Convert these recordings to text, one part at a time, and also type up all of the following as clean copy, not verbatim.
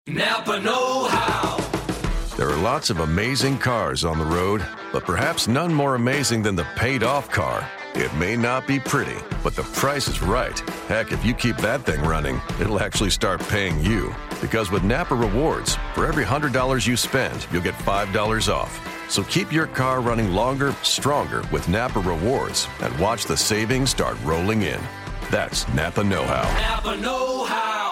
Napa know-how. There are lots of amazing cars on the road, but perhaps none more amazing than the paid-off car. It may not be pretty, but the price is right. Heck, if you keep that thing running, it'll actually start paying you. Because with Napa Rewards, for every $100 you spend, you'll get $5 off. So keep your car running longer, stronger with Napa Rewards and watch the savings start rolling in. That's Napa know-how. Napa know-how.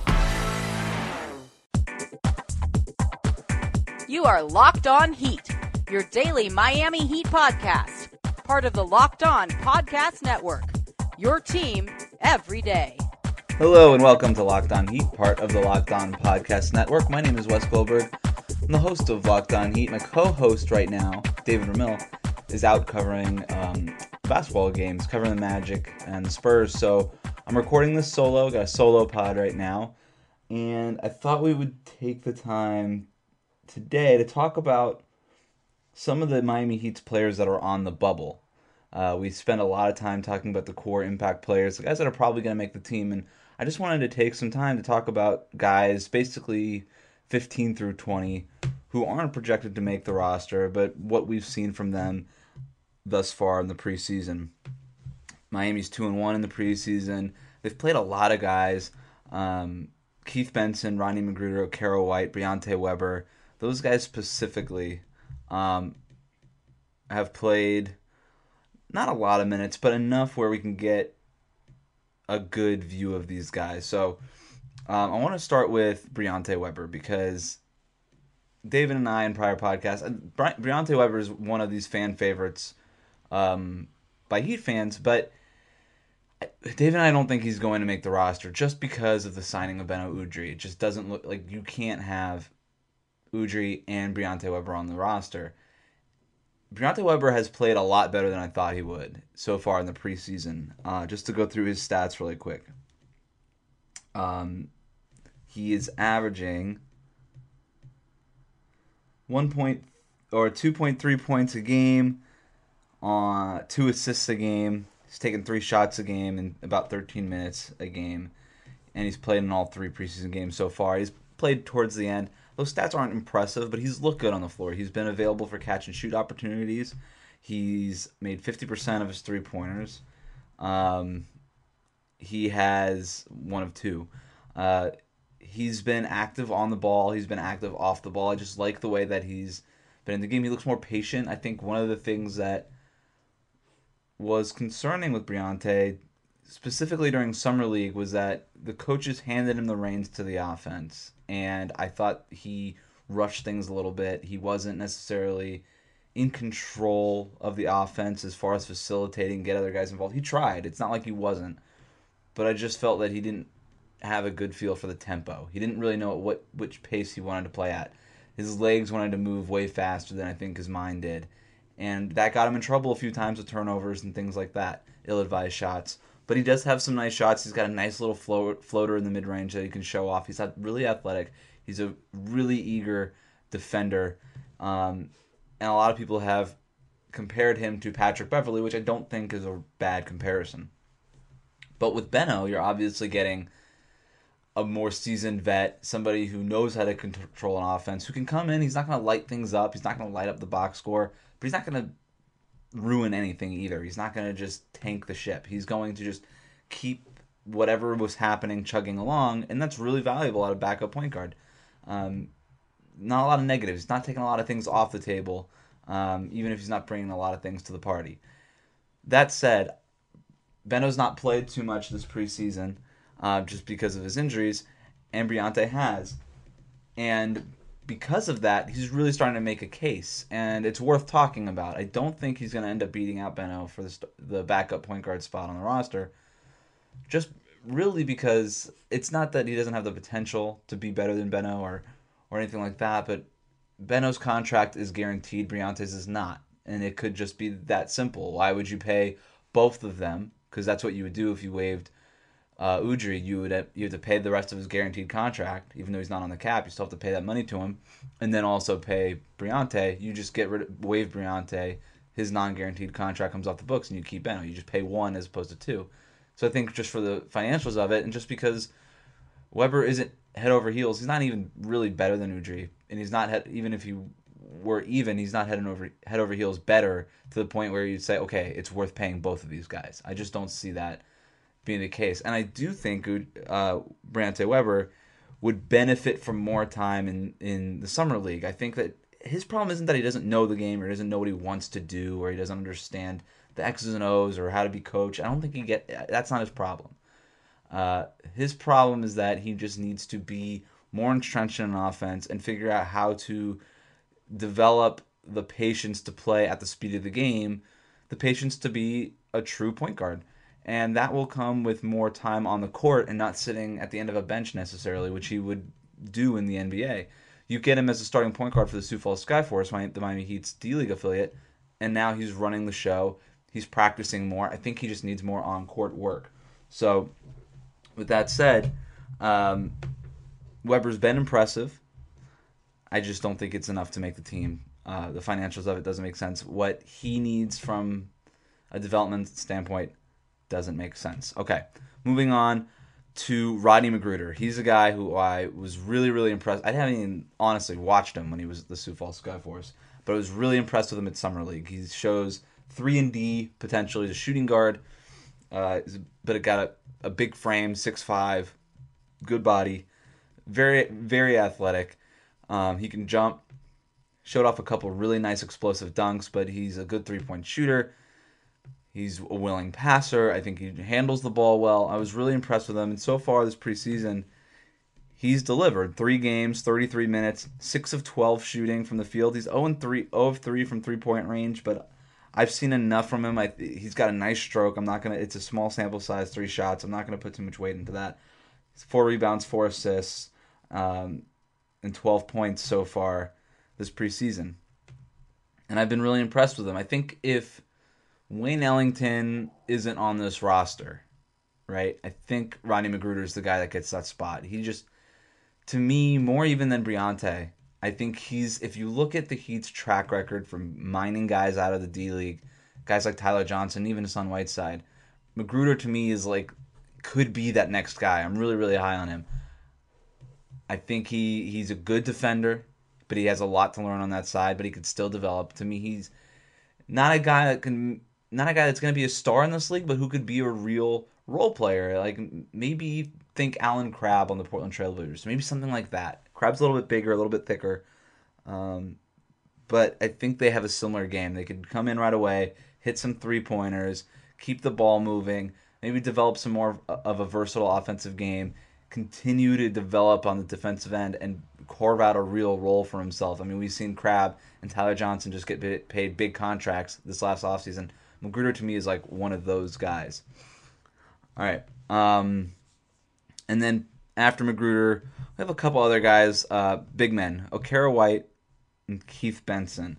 You are Locked On Heat, your daily Miami Heat podcast. Part of the Locked On Podcast Network, your team every day. Hello and welcome to Locked On Heat, part of the Locked On Podcast Network. My name is Wes Goldberg. I'm the host of Locked On Heat. My co-host right now, David Ramil, is out covering basketball games, covering the Magic and the Spurs. So I'm recording this solo, got a solo pod right now, and I thought we would take the time today to talk about some of the Miami Heat's players that are on the bubble. We spent a lot of time talking about the core impact players, the guys that are probably going to make the team, and I just wanted to take some time to talk about guys basically 15 through 20 who aren't projected to make the roster, but what we've seen from them thus far in the preseason. Miami's 2-1 in the preseason. They've played a lot of guys. Keith Benson, Ronnie Magruder, Carol White, Briante Weber. Those guys specifically have played not a lot of minutes, but enough where we can get a good view of these guys. So I want to start with Briante Weber because David and I in prior podcasts, Briante Weber is one of these fan favorites by Heat fans, but David and I don't think he's going to make the roster just because of the signing of Beno Udrih. It just doesn't look like you can't have Udrih and Briante Weber on the roster. Briante Weber has played a lot better than I thought he would so far in the preseason. Just to go through his stats really quick. He is averaging 2.3 points a game, 2 assists a game. He's taken 3 shots a game in about 13 minutes a game, and he's played in all 3 preseason games so far. He's played towards the end. Those stats aren't impressive, but he's looked good on the floor. He's been available for catch and shoot opportunities. He's made 50% of his 3-pointers. He has 1 of 2. He's been active on the ball. He's been active off the ball. I just like the way that he's been in the game. He looks more patient. I think one of the things that was concerning with Briante, specifically during Summer League, was that the coaches handed him the reins to the offense. And I thought he rushed things a little bit. He wasn't necessarily in control of the offense as far as facilitating, get other guys involved. He tried. It's not like he wasn't. But I just felt that he didn't have a good feel for the tempo. He didn't really know which pace he wanted to play at. His legs wanted to move way faster than I think his mind did. And that got him in trouble a few times with turnovers and things like that, ill-advised shots. But he does have some nice shots. He's got a nice little floater in the mid-range that he can show off. He's really athletic. He's a really eager defender. And a lot of people have compared him to Patrick Beverley, which I don't think is a bad comparison. But with Beno, you're obviously getting a more seasoned vet, somebody who knows how to control an offense, who can come in. He's not going to light things up. He's not going to light up the box score. But he's not going to ruin anything either. He's not going to just tank the ship. He's going to just keep whatever was happening chugging along, and that's really valuable out of backup point guard. Not a lot of negatives. He's not taking a lot of things off the table, even if he's not bringing a lot of things to the party. That said, Beno's not played too much this preseason just because of his injuries, and Briante has. And because of that, he's really starting to make a case, and it's worth talking about. I don't think he's going to end up beating out Beno for the backup point guard spot on the roster, just really because it's not that he doesn't have the potential to be better than Beno or anything like that, but Beno's contract is guaranteed, Briante's is not, and it could just be that simple. Why would you pay both of them? Because that's what you would do if you waived Udrih. You have to pay the rest of his guaranteed contract, even though he's not on the cap. You still have to pay that money to him, and then also pay Briante. You just waive Briante. His non-guaranteed contract comes off the books, and you keep Beno. You just pay 1 as opposed to 2. So I think just for the financials of it, and just because Weber isn't head over heels. He's not even really better than Udry, and he's not even if he were even, he's not head over heels better to the point where you'd say, okay, it's worth paying both of these guys. I just don't see that being the case, and I do think Briante Weber would benefit from more time in the summer league. I think that his problem isn't that he doesn't know the game or doesn't know what he wants to do or he doesn't understand the X's and O's or how to be coached. I don't think that's not his problem. His problem is that he just needs to be more entrenched in an offense and figure out how to develop the patience to play at the speed of the game, the patience to be a true point guard. And that will come with more time on the court and not sitting at the end of a bench necessarily, which he would do in the NBA. You get him as a starting point guard for the Sioux Falls Skyforce, the Miami Heat's D-League affiliate, and now he's running the show. He's practicing more. I think he just needs more on-court work. So, with that said, Weber's been impressive. I just don't think it's enough to make the team. The financials of it doesn't make sense. What he needs from a development standpoint doesn't make sense. Okay, moving on to Rodney McGruder. He's a guy who I was really, really impressed. I haven't even honestly watched him when he was at the Sioux Falls Skyforce, but I was really impressed with him at Summer League. He shows 3-and-D potential. He's a shooting guard, but got a big frame, 6'5", good body, very, very athletic. He can jump. Showed off a couple really nice explosive dunks, but he's a good three-point shooter. He's a willing passer. I think he handles the ball well. I was really impressed with him. And so far this preseason, he's delivered. 3 games, 33 minutes, 6 of 12 shooting from the field. He's 0 of 3 from three-point range, but I've seen enough from him. He's got a nice stroke. It's a small sample size, 3 shots. I'm not going to put too much weight into that. 4 rebounds, 4 assists, and 12 points so far this preseason. And I've been really impressed with him. I think if Wayne Ellington isn't on this roster, right, I think Rodney McGruder is the guy that gets that spot. He just, to me, more even than Briante, I think if you look at the Heat's track record from mining guys out of the D-League, guys like Tyler Johnson, even Hassan Whiteside, McGruder to me is could be that next guy. I'm really, really high on him. I think he's a good defender, but he has a lot to learn on that side, but he could still develop. To me, he's not a guy that's going to be a star in this league, but who could be a real role player. Maybe think Alan Crabb on the Portland Trailblazers. Maybe something like that. Crabb's a little bit bigger, a little bit thicker. But I think they have a similar game. They could come in right away, hit some three-pointers, keep the ball moving, maybe develop some more of a versatile offensive game, continue to develop on the defensive end, and carve out a real role for himself. I mean, we've seen Crabb and Tyler Johnson just get paid big contracts this last offseason. McGruder, to me, is one of those guys. All right. And then after McGruder, we have a couple other guys, big men, Okara White and Keith Benson.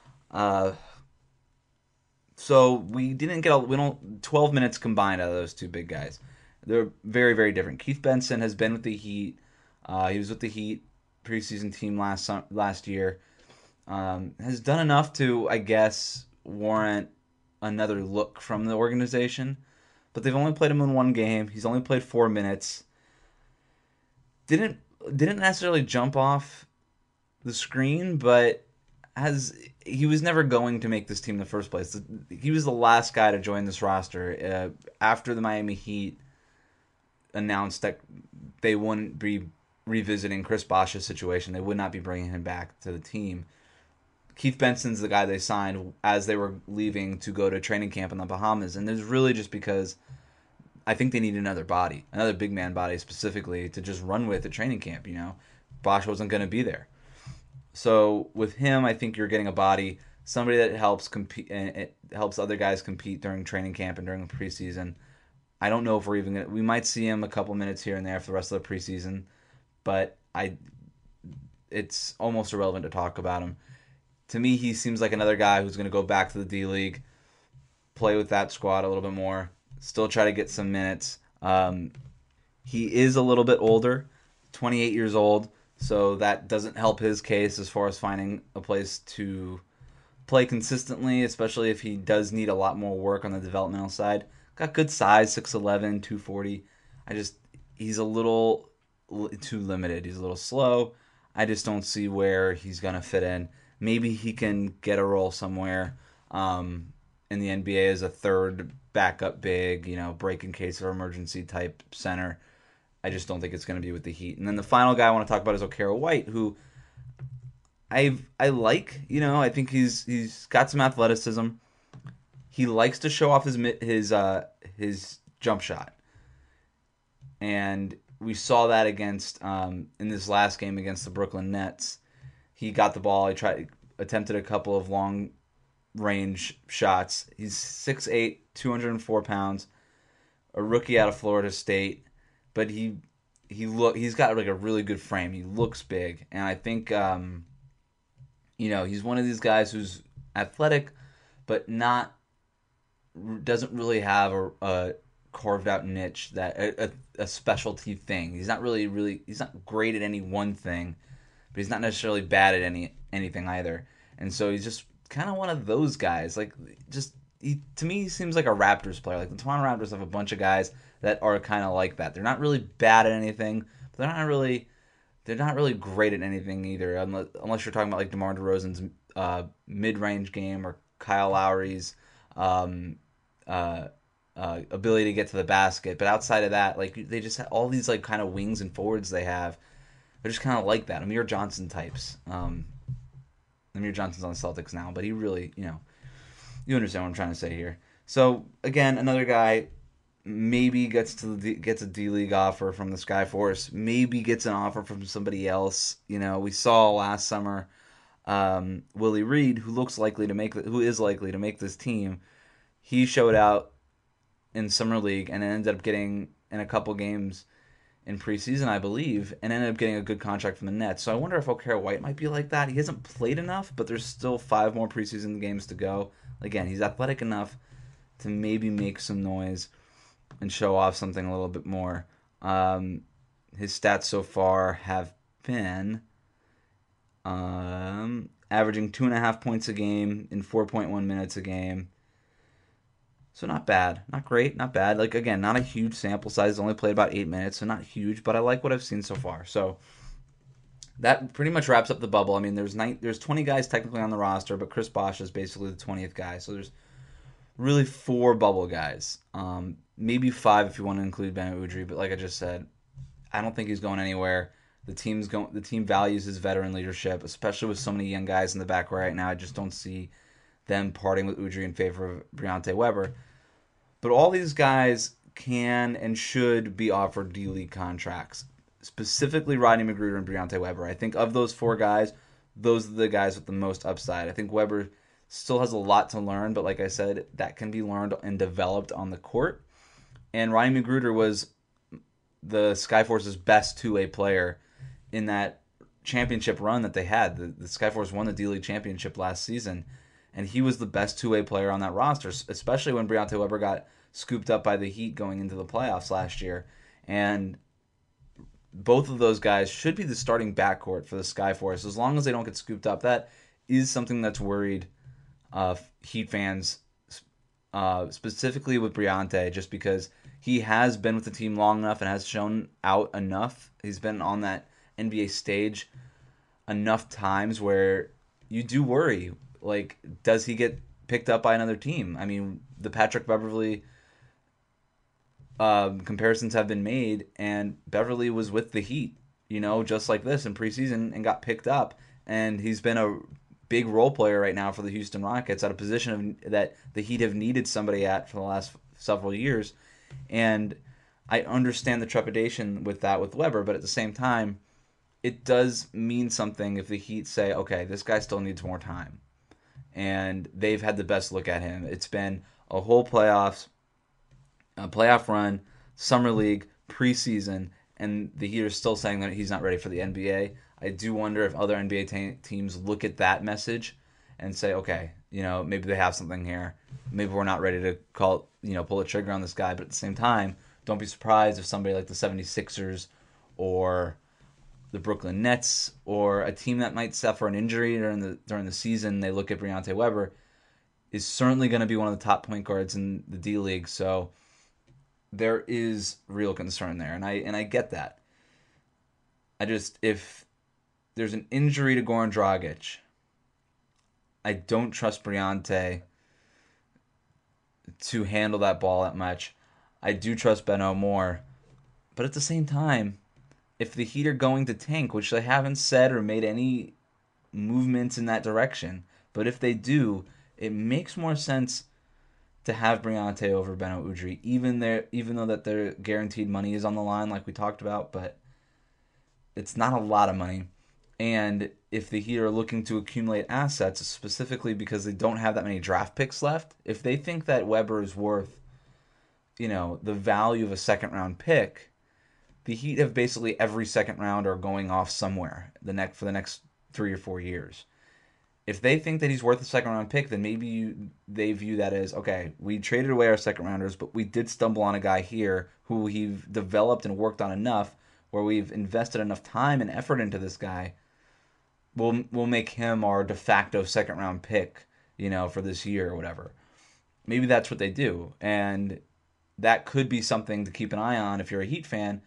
So we didn't get 12 minutes combined out of those two big guys. They're very, very different. Keith Benson has been with the Heat. He was with the Heat preseason team last year. Has done enough to, I guess, warrant another look from the organization. But they've only played him in 1 game. He's only played 4 minutes. Didn't necessarily jump off the screen, but he was never going to make this team in the first place. He was the last guy to join this roster after the Miami Heat announced that they wouldn't be revisiting Chris Bosh's situation. They would not be bringing him back to the team. Keith Benson's the guy they signed as they were leaving to go to training camp in the Bahamas, and there's really just because I think they need another big man body specifically to just run with at training camp. Bosh wasn't going to be there. So with him, I think you're getting a body, somebody that helps compete and it helps other guys compete during training camp and during the preseason. I don't know if we're even going to... We might see him a couple minutes here and there for the rest of the preseason, but it's almost irrelevant to talk about him. To me, he seems like another guy who's going to go back to the D-League, play with that squad a little bit more, still try to get some minutes. He is a little bit older, 28 years old, so that doesn't help his case as far as finding a place to play consistently, especially if he does need a lot more work on the developmental side. Got good size, 6'11", 240. He's a little too limited. He's a little slow. I just don't see where he's going to fit in. Maybe he can get a role somewhere in the NBA as a third backup big, break in case of emergency type center. I just don't think it's going to be with the Heat. And then the final guy I want to talk about is Okaro White, who I like. I think he's got some athleticism. He likes to show off his jump shot, and we saw that against in this last game against the Brooklyn Nets. He got the ball. He attempted a couple of long range shots. He's 6'8", 204 pounds, a rookie out of Florida State, but he's got like a really good frame. He looks big, and I think he's one of these guys who's athletic, but doesn't really have a carved out niche, that a specialty thing. He's not he's not great at any one thing, but he's not necessarily bad at anything either. And so he's just kind of one of those guys. Like, to me, he seems like a Raptors player. Like, the Toronto Raptors have a bunch of guys that are kind of like that. They're not really bad at anything, but they're not really great at anything either. Unless you're talking about like DeMar DeRozan's mid-range game, or Kyle Lowry's ability to get to the basket. But outside of that, like, they just have all these like kind of wings and forwards they have. They're just kind of like that. Amir Johnson types. Amir Johnson's on the Celtics now, but he really, you understand what I'm trying to say here. So again, another guy maybe gets a D-League offer from the Skyforce, maybe gets an offer from somebody else. We saw last summer Willie Reed, who is likely to make this team. He showed out in Summer League and ended up getting in a couple games in preseason, I believe, and ended up getting a good contract from the Nets. So I wonder if Okaro White might be like that. He hasn't played enough, but there's still 5 more preseason games to go. Again, he's athletic enough to maybe make some noise and show off something a little bit more. His stats so far have been averaging 2.5 points a game in 4.1 minutes a game. So not bad. Not great, not bad. Like, again, not a huge sample size. Only played about 8 minutes, so not huge, but I like what I've seen so far. So that pretty much wraps up the bubble. I mean, there's 20 guys technically on the roster, but Chris Bosh is basically the 20th guy. So there's really 4 bubble guys. Maybe 5 if you want to include Bennett Udry, but like I just said, I don't think he's going anywhere. The team values his veteran leadership, especially with so many young guys in the back right now. I just don't see them parting with Udry in favor of Briante Weber. But all these guys can and should be offered D-League contracts, specifically Rodney McGruder and Briante Weber. I think of those 4 guys, those are the guys with the most upside. I think Weber still has a lot to learn, but like I said, that can be learned and developed on the court. And Rodney McGruder was the Skyforce's best two-way player in that championship run that they had. The Skyforce won the D-League championship last season, and he was the best two-way player on that roster, especially when Briante Weber got scooped up by the Heat going into the playoffs last year. And both of those guys should be the starting backcourt for the Skyforce as long as they don't get scooped up. That is something that's worried Heat fans, specifically with Briante, just because he has been with the team long enough and has shown out enough. He's been on that NBA stage enough times where you do worry, like, does he get picked up by another team? I mean, the Patrick Beverley comparisons have been made, and Beverley was with the Heat, just like this in preseason, and got picked up, and he's been a big role player right now for the Houston Rockets at a position that the Heat have needed somebody at for the last several years. And I understand the trepidation with that with Weber, but at the same time, it does mean something if the Heat say, okay, this guy still needs more time. And they've had the best look at him. It's been a whole playoff run, summer league, preseason, and the Heat are still saying that he's not ready for the NBA. I do wonder if other NBA teams look at that message and say, okay, maybe they have something here. Maybe we're not ready to pull the trigger on this guy. But at the same time, don't be surprised if somebody like the 76ers or the Brooklyn Nets or a team that might suffer an injury during the season, they look at Briante Weber, is certainly going to be one of the top point guards in the D-League. So there is real concern there, and I get that. if there's an injury to Goran Dragic, I don't trust Briante to handle that ball that much. I do trust Beno more. But at the same time, if the Heat are going to tank, which they haven't said or made any movements in that direction, but if they do, it makes more sense to have Briante over Beno Udrih, even though that their guaranteed money is on the line, like we talked about, but it's not a lot of money. And if the Heat are looking to accumulate assets, specifically because they don't have that many draft picks left, if they think that Weber is worth, the value of a second-round pick, the Heat have basically every second rounder going off somewhere for the next 3 or 4 years. If they think that he's worth a second-round pick, then maybe they view that as, okay, we traded away our second-rounders, but we did stumble on a guy here who we've developed and worked on enough, where we've invested enough time and effort into this guy. We'll make him our de facto second-round pick, for this year or whatever. Maybe that's what they do, and that could be something to keep an eye on if you're a Heat fan.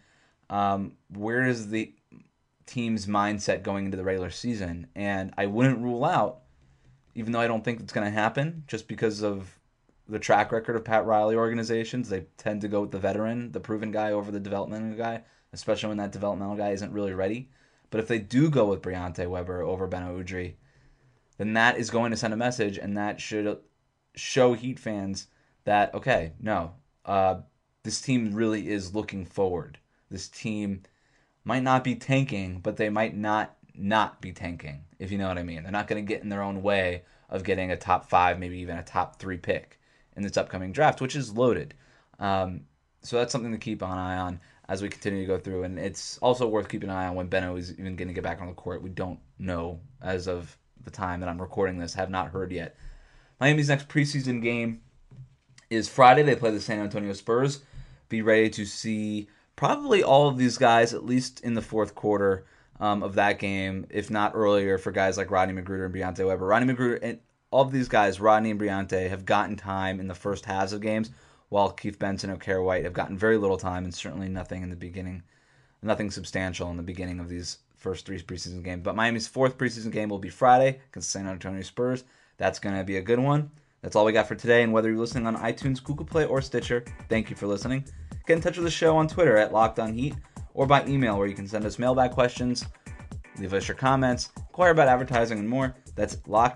Where is the team's mindset going into the regular season? And I wouldn't rule out, even though I don't think it's going to happen, just because of the track record of Pat Riley organizations. They tend to go with the veteran, the proven guy over the developmental guy, especially when that developmental guy isn't really ready. But if they do go with Briante Weber over Beno Udrih, then that is going to send a message, and that should show Heat fans that, okay, no, this team really is looking forward. This team might not be tanking, but they might not be tanking, if you know what I mean. They're not going to get in their own way of getting a top 5, maybe even a top 3 pick in this upcoming draft, which is loaded. So that's something to keep an eye on as we continue to go through. And it's also worth keeping an eye on when Beno is even going to get back on the court. We don't know as of the time that I'm recording this. Have not heard yet. Miami's next preseason game is Friday. They play the San Antonio Spurs. Be ready to see probably all of these guys, at least in the fourth quarter of that game, if not earlier, for guys like Rodney McGruder and Briante Weber. Rodney McGruder and all of these guys, Rodney and Briante, have gotten time in the first halves of games, while Keith Benson and O'Kara White have gotten very little time, and certainly nothing in the beginning, nothing substantial in the beginning of these first 3 preseason games. But Miami's 4th preseason game will be Friday against the San Antonio Spurs. That's going to be a good one. That's all we got for today, and whether you're listening on iTunes, Google Play, or Stitcher, thank you for listening. Get in touch with the show on Twitter at LockedOnHeat, or by email where you can send us mailbag questions, leave us your comments, inquire about advertising, and more. That's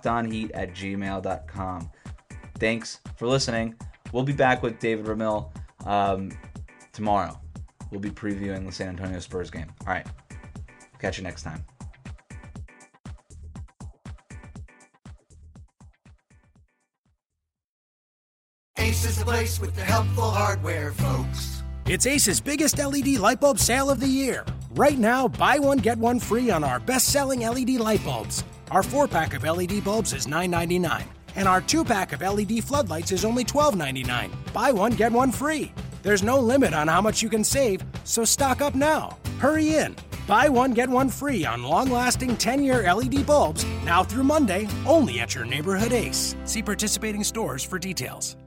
lockedonheat@gmail.com. Thanks for listening. We'll be back with David Ramil tomorrow. We'll be previewing the San Antonio Spurs game. All right. Catch you next time. Ace is the place with the helpful hardware, folks. It's Ace's biggest LED light bulb sale of the year. Right now, buy one, get one free on our best-selling LED light bulbs. Our 4-pack of LED bulbs is $9.99, and our 2-pack of LED floodlights is only $12.99. Buy one, get one free. There's no limit on how much you can save, so stock up now. Hurry in. Buy one, get one free on long-lasting 10-year LED bulbs, now through Monday, only at your neighborhood Ace. See participating stores for details.